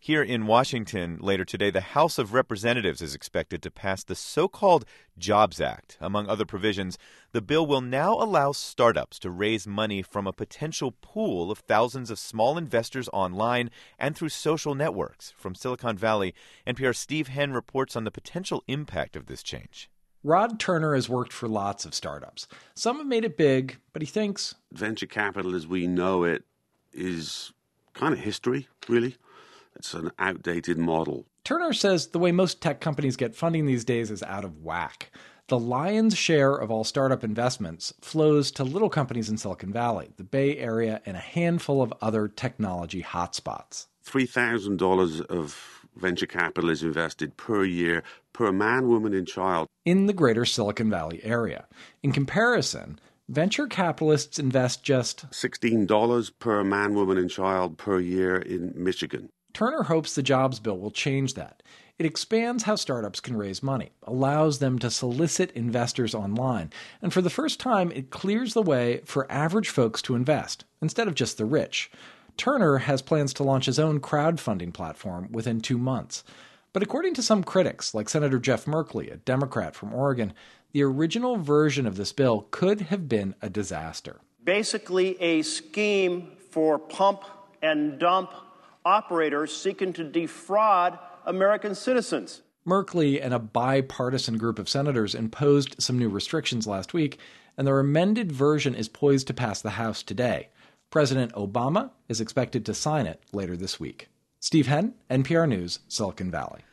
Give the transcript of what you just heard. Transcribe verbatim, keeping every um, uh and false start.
Here in Washington later today, the House of Representatives is expected to pass the so-called Jobs Act. Among other provisions, the bill will now allow startups to raise money from a potential pool of thousands of small investors online and through social networks. From Silicon Valley, N P R's Steve Henn reports on the potential impact of this change. Rod Turner has worked for lots of startups. Some have made it big, but he thinks venture capital as we know it is kind of history, really. It's an outdated model. Turner says the way most tech companies get funding these days is out of whack. The lion's share of all startup investments flows to little companies in Silicon Valley, the Bay Area, and a handful of other technology hotspots. three thousand dollars of venture capital is invested per year per man, woman, and child in the greater Silicon Valley area. In comparison, venture capitalists invest just sixteen dollars per man, woman, and child per year in Michigan. Turner hopes the jobs bill will change that. It expands how startups can raise money, allows them to solicit investors online, and for the first time, it clears the way for average folks to invest, instead of just the rich. Turner has plans to launch his own crowdfunding platform within two months. But according to some critics, like Senator Jeff Merkley, a Democrat from Oregon, the original version of this bill could have been a disaster. Basically a scheme for pump and dump operators seeking to defraud American citizens. Merkley and a bipartisan group of senators imposed some new restrictions last week, and their amended version is poised to pass the House today. President Obama is expected to sign it later this week. Steve Henn, N P R News, Silicon Valley.